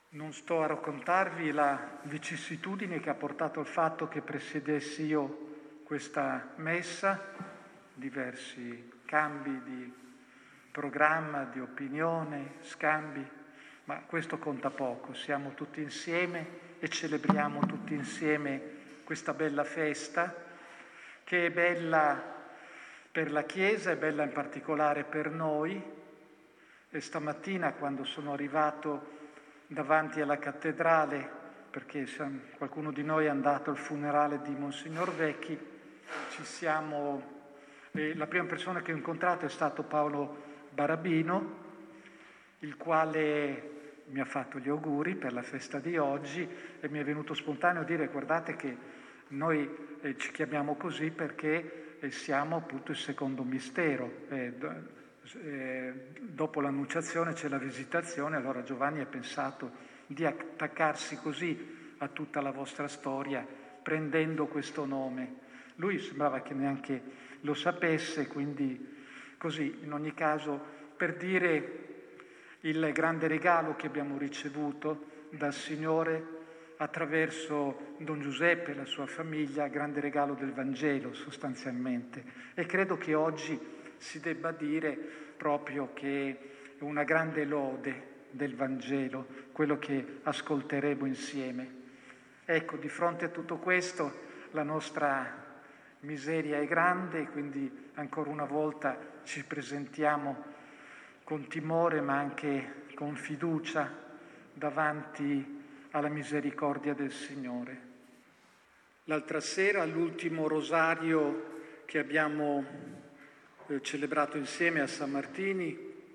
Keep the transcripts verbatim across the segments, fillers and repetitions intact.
Non sto a raccontarvi la vicissitudine che ha portato al fatto che presiedessi io questa messa, diversi cambi di programma, di opinione, scambi, ma questo conta poco. Siamo tutti insieme e celebriamo tutti insieme questa bella festa, che è bella per la Chiesa, è bella in particolare per noi. E stamattina, quando sono arrivato davanti alla cattedrale, perché qualcuno di noi è andato al funerale di Monsignor Vecchi, ci siamo, eh, la prima persona che ho incontrato è stato Paolo Barabino, il quale mi ha fatto gli auguri per la festa di oggi e mi è venuto spontaneo dire: guardate che noi eh, ci chiamiamo così perché eh, siamo appunto il secondo mistero. Eh, Eh, dopo l'annunciazione c'è la visitazione, allora Giovanni ha pensato di attaccarsi così a tutta la vostra storia prendendo questo nome. Lui sembrava che neanche lo sapesse, quindi così, in ogni caso, per dire il grande regalo che abbiamo ricevuto dal Signore attraverso Don Giuseppe e la sua famiglia, grande regalo del Vangelo sostanzialmente. E credo che oggi si debba dire proprio che è una grande lode del Vangelo, quello che ascolteremo insieme. Ecco, di fronte a tutto questo la nostra miseria è grande, quindi ancora una volta ci presentiamo con timore ma anche con fiducia davanti alla misericordia del Signore. L'altra sera, all'ultimo rosario che abbiamo celebrato insieme a San Martini,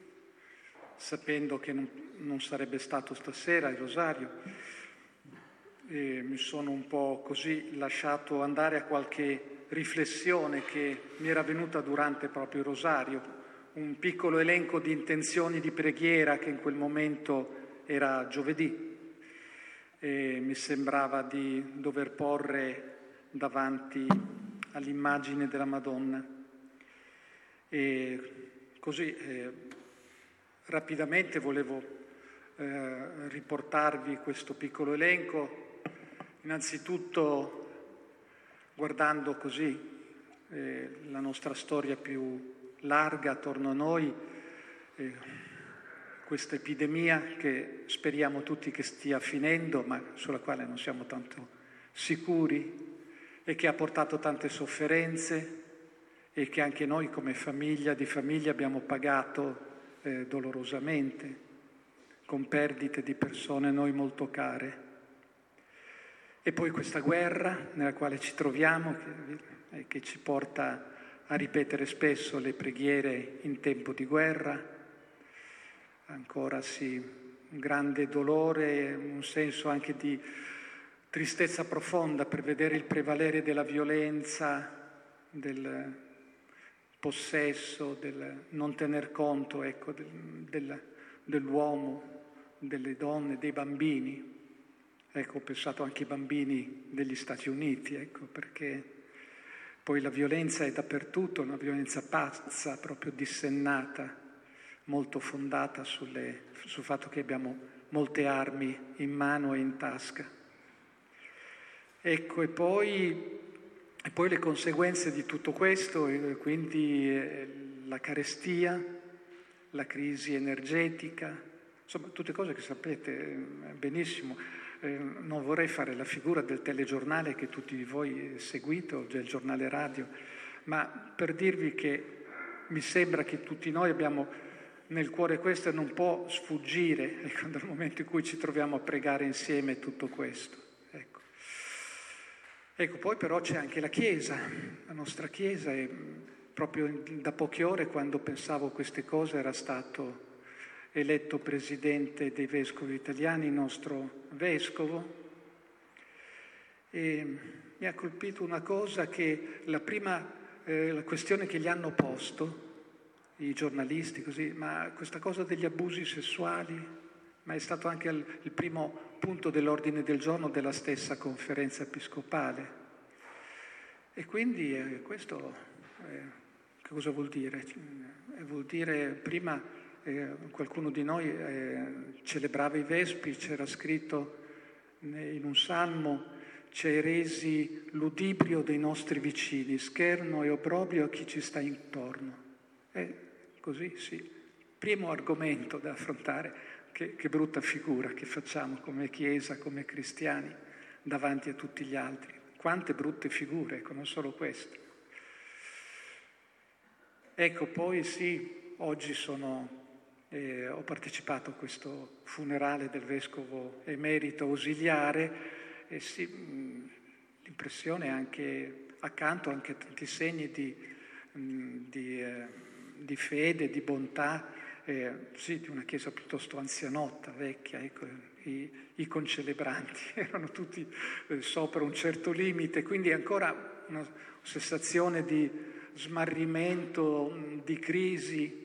sapendo che non, non sarebbe stato stasera il rosario, e mi sono un po' così lasciato andare a qualche riflessione che mi era venuta durante proprio il rosario, un piccolo elenco di intenzioni di preghiera che in quel momento era giovedì e mi sembrava di dover porre davanti all'immagine della Madonna. E così eh, rapidamente volevo eh, riportarvi questo piccolo elenco, innanzitutto guardando così eh, la nostra storia più larga attorno a noi, eh, questa epidemia che speriamo tutti che stia finendo, ma sulla quale non siamo tanto sicuri e che ha portato tante sofferenze, e che anche noi come famiglia di famiglia abbiamo pagato eh, dolorosamente, con perdite di persone a noi molto care. E poi questa guerra nella quale ci troviamo, che, eh, che ci porta a ripetere spesso le preghiere in tempo di guerra, ancora sì, un grande dolore, un senso anche di tristezza profonda per vedere il prevalere della violenza, del possesso, del non tener conto ecco, del, del, dell'uomo, delle donne, dei bambini. Ecco, ho pensato anche ai bambini degli Stati Uniti, ecco, perché poi la violenza è dappertutto, una violenza pazza, proprio dissennata, molto fondata sulle, sul fatto che abbiamo molte armi in mano e in tasca. Ecco, e poi... E poi le conseguenze di tutto questo, quindi la carestia, la crisi energetica, insomma tutte cose che sapete benissimo. Eh, non vorrei fare la figura del telegiornale che tutti voi seguite, o del giornale radio, ma per dirvi che mi sembra che tutti noi abbiamo nel cuore questo e non può sfuggire ecco, dal momento in cui ci troviamo a pregare insieme tutto questo. Ecco. Ecco, poi però c'è anche la Chiesa, la nostra Chiesa, e proprio da poche ore quando pensavo a queste cose era stato eletto presidente dei vescovi italiani, il nostro vescovo, e mi ha colpito una cosa che la prima eh, la questione che gli hanno posto i giornalisti, così, ma questa cosa degli abusi sessuali, ma è stato anche il, il primo punto dell'ordine del giorno della stessa conferenza episcopale. E quindi eh, questo eh, che cosa vuol dire? Eh, vuol dire prima eh, qualcuno di noi eh, celebrava i Vespi, c'era scritto in un salmo: ci hai resi l'udibrio dei nostri vicini, scherno e obbrobrio a chi ci sta intorno. E così sì, primo argomento da affrontare, che, che brutta figura che facciamo come Chiesa, come cristiani, davanti a tutti gli altri. Quante brutte figure, ecco, non solo queste. Ecco, poi sì, oggi sono... Eh, ho partecipato a questo funerale del vescovo emerito ausiliare e sì, mh, l'impressione è anche, accanto anche tanti segni di, mh, di, eh, di fede, di bontà, eh, sì, di una chiesa piuttosto anzianotta, vecchia, ecco, i, i concelebranti erano tutti eh, sopra un certo limite, quindi ancora una sensazione di smarrimento, mh, di crisi.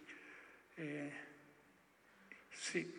Eh, sì,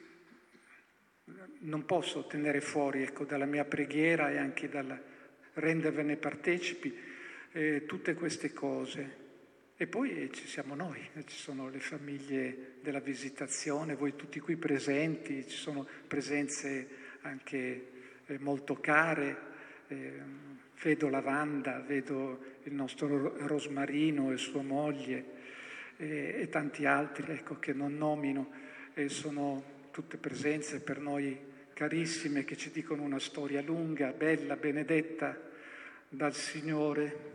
non posso tenere fuori, ecco, dalla mia preghiera e anche dal rendervene partecipi eh, tutte queste cose. E poi eh, ci siamo noi, eh, ci sono le famiglie della Visitazione, voi tutti qui presenti, ci sono presenze anche eh, molto care, eh, vedo Lavanda, vedo il nostro Rosmarino e sua moglie, e tanti altri, ecco, che non nomino, e sono tutte presenze per noi carissime che ci dicono una storia lunga, bella, benedetta dal Signore.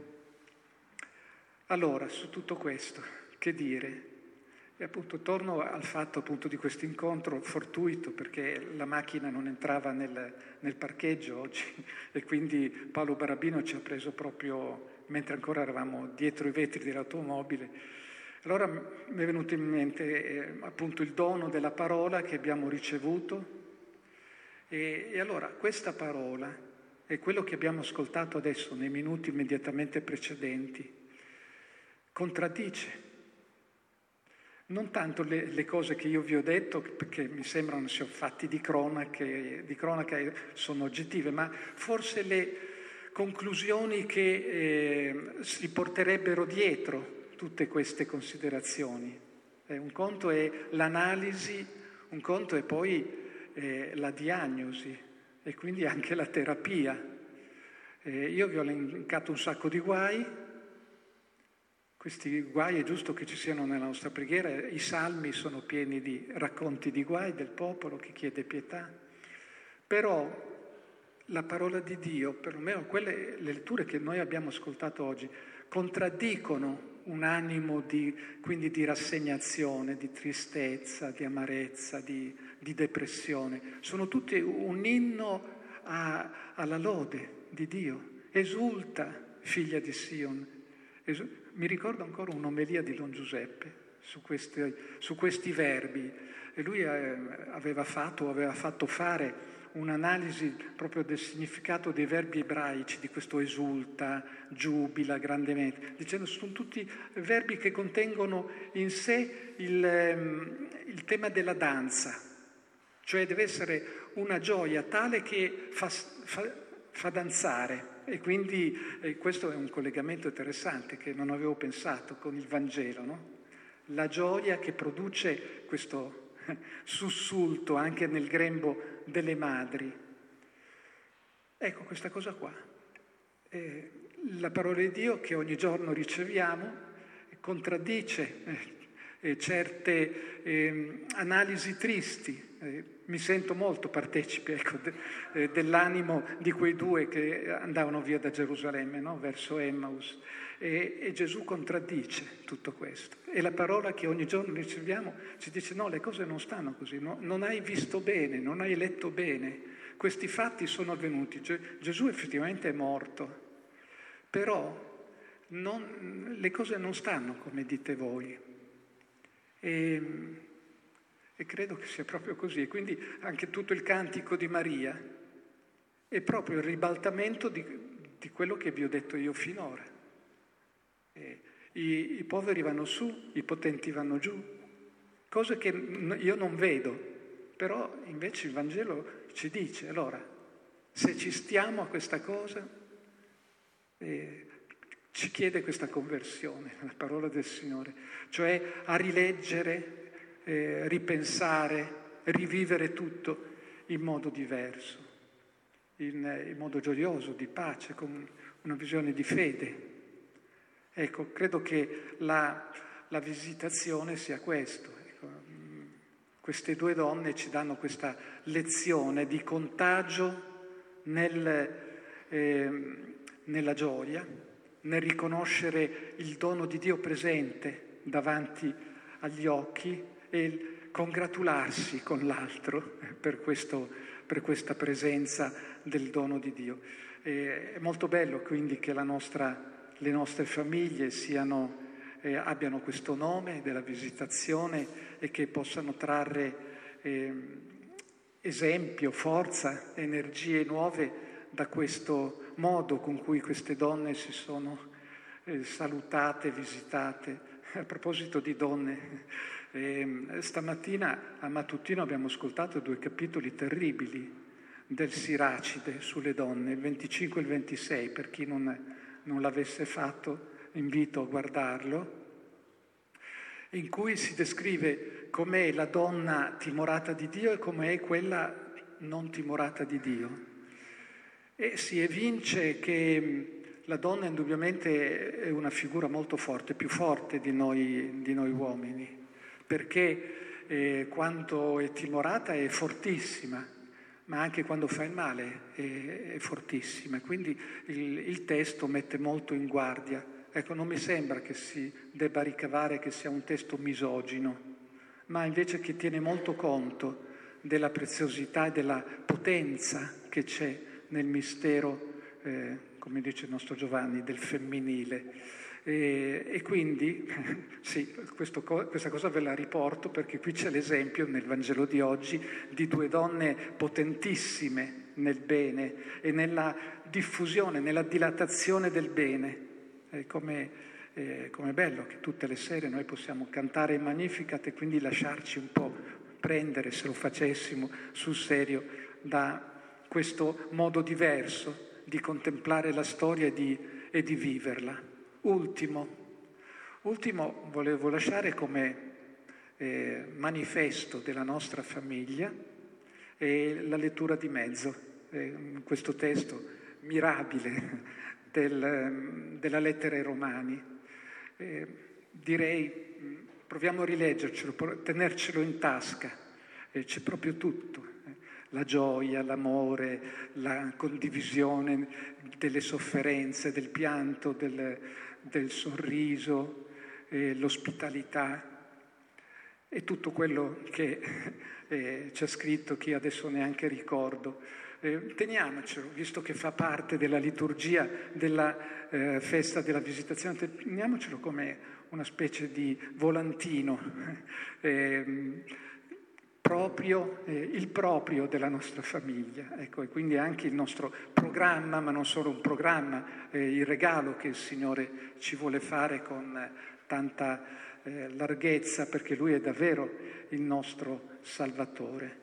Allora, su tutto questo, che dire? E appunto torno al fatto appunto di questo incontro fortuito, perché la macchina non entrava nel, nel parcheggio oggi e quindi Paolo Barabino ci ha preso proprio mentre ancora eravamo dietro i vetri dell'automobile. Allora mi è venuto in mente eh, appunto il dono della parola che abbiamo ricevuto e, e allora questa parola e quello che abbiamo ascoltato adesso nei minuti immediatamente precedenti contraddice non tanto le, le cose che io vi ho detto, perché mi sembrano siano fatti di cronaca, di cronaca sono oggettive, ma forse le conclusioni che eh, si porterebbero dietro tutte queste considerazioni. Eh, un conto è l'analisi, un conto è poi eh, la diagnosi e quindi anche la terapia. Eh, io vi ho elencato un sacco di guai, questi guai è giusto che ci siano nella nostra preghiera, i salmi sono pieni di racconti di guai del popolo che chiede pietà, però la parola di Dio, perlomeno quelle le letture che noi abbiamo ascoltato oggi, contraddicono un animo di, quindi di rassegnazione, di tristezza, di amarezza, di, di depressione. Sono tutti un inno a, alla lode di Dio. Esulta, figlia di Sion. Esu- Mi ricordo ancora un'omelia di Don Giuseppe su questi, su questi verbi. E lui eh, aveva fatto, aveva fatto fare un'analisi proprio del significato dei verbi ebraici, di questo esulta, giubila grandemente, dicendo sono tutti verbi che contengono in sé il, il tema della danza, cioè deve essere una gioia tale che fa, fa, fa danzare. E quindi eh, questo è un collegamento interessante che non avevo pensato con il Vangelo, no? La gioia che produce questo sussulto anche nel grembo delle madri. Ecco questa cosa qua. Eh, la parola di Dio che ogni giorno riceviamo contraddice eh, certe eh, analisi tristi. Eh, mi sento molto partecipe ecco, de, eh, dell'animo di quei due che andavano via da Gerusalemme, no? Verso Emmaus. E, e Gesù contraddice tutto questo. E la parola che ogni giorno riceviamo ci dice no, le cose non stanno così, no? Non hai visto bene, non hai letto bene. Questi fatti sono avvenuti. Ge- Gesù effettivamente è morto, però non, le cose non stanno come dite voi. E, e credo che sia proprio così. E quindi anche tutto il cantico di Maria è proprio il ribaltamento di, di quello che vi ho detto io finora. E i, I poveri vanno su, i potenti vanno giù, cose che io non vedo, però invece il Vangelo ci dice. Allora, se ci stiamo a questa cosa, eh, ci chiede questa conversione, la parola del Signore, cioè a rileggere eh, ripensare, rivivere tutto in modo diverso, in, in modo gioioso, di pace, con una visione di fede. Ecco, credo che la, la visitazione sia questo. Ecco, queste due donne ci danno questa lezione di contagio nel, eh, nella gioia, nel riconoscere il dono di Dio presente davanti agli occhi e congratularsi con l'altro per, questo, per questa presenza del dono di Dio. Eh, è molto bello quindi che la nostra le nostre famiglie siano, eh, abbiano questo nome della visitazione e che possano trarre eh, esempio, forza, energie nuove da questo modo con cui queste donne si sono eh, salutate, visitate. A proposito di donne, eh, stamattina a mattutino abbiamo ascoltato due capitoli terribili del Siracide sulle donne, il venticinque e il ventisei, per chi non non l'avesse fatto, invito a guardarlo, in cui si descrive com'è la donna timorata di Dio e com'è quella non timorata di Dio. E si evince che la donna indubbiamente è una figura molto forte, più forte di noi, di noi uomini, perché eh, quando è timorata è fortissima, ma anche quando fa il male è, è fortissima. Quindi il, il testo mette molto in guardia. Ecco, non mi sembra che si debba ricavare che sia un testo misogino, ma invece che tiene molto conto della preziosità e della potenza che c'è nel mistero, eh, come dice il nostro Giovanni, del femminile. E, e quindi, sì, questo, questa cosa ve la riporto perché qui c'è l'esempio nel Vangelo di oggi di due donne potentissime nel bene e nella diffusione, nella dilatazione del bene. È come, eh, come bello che tutte le sere noi possiamo cantare il Magnificat e quindi lasciarci un po' prendere, se lo facessimo sul serio, da questo modo diverso di contemplare la storia e di, e di viverla. Ultimo, ultimo volevo lasciare come eh, manifesto della nostra famiglia eh, la lettura di mezzo, eh, questo testo mirabile del, della lettera ai Romani. Eh, direi, proviamo a rileggercelo, tenercelo in tasca, eh, c'è proprio tutto. La gioia, l'amore, la condivisione delle sofferenze, del pianto, del, del sorriso, eh, l'ospitalità e tutto quello che eh, c'è scritto, che io adesso neanche ricordo. Eh, teniamocelo, visto che fa parte della liturgia della eh, festa della visitazione, teniamocelo come una specie di volantino, eh, proprio, eh, il proprio della nostra famiglia, ecco, e quindi anche il nostro programma, ma non solo un programma, eh, il regalo che il Signore ci vuole fare con eh, tanta eh, larghezza, perché Lui è davvero il nostro Salvatore.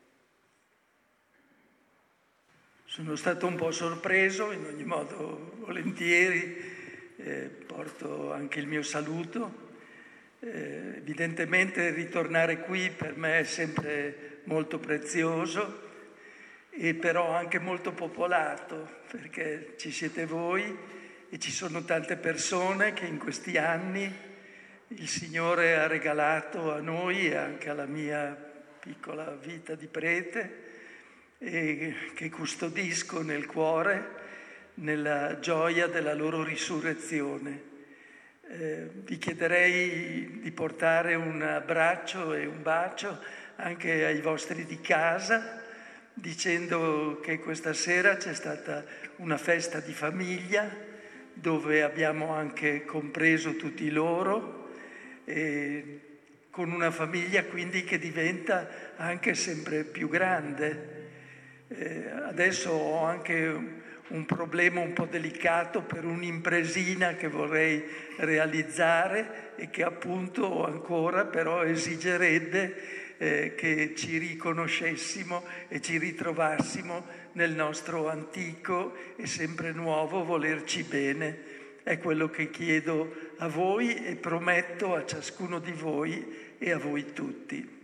Sono stato un po' sorpreso, in ogni modo volentieri, eh, porto anche il mio saluto. Eh, evidentemente ritornare qui per me è sempre molto prezioso e però anche molto popolato, perché ci siete voi e ci sono tante persone che in questi anni il Signore ha regalato a noi e anche alla mia piccola vita di prete e che custodisco nel cuore nella gioia della loro risurrezione. Eh, vi chiederei di portare un abbraccio e un bacio anche ai vostri di casa, dicendo che questa sera c'è stata una festa di famiglia dove abbiamo anche compreso tutti loro, e con una famiglia quindi che diventa anche sempre più grande. Eh, adesso ho anche un problema un po' delicato per un'impresina che vorrei realizzare e che appunto ancora però esigerebbe eh, che ci riconoscessimo e ci ritrovassimo nel nostro antico e sempre nuovo volerci bene È quello che chiedo a voi e prometto a ciascuno di voi e a voi tutti.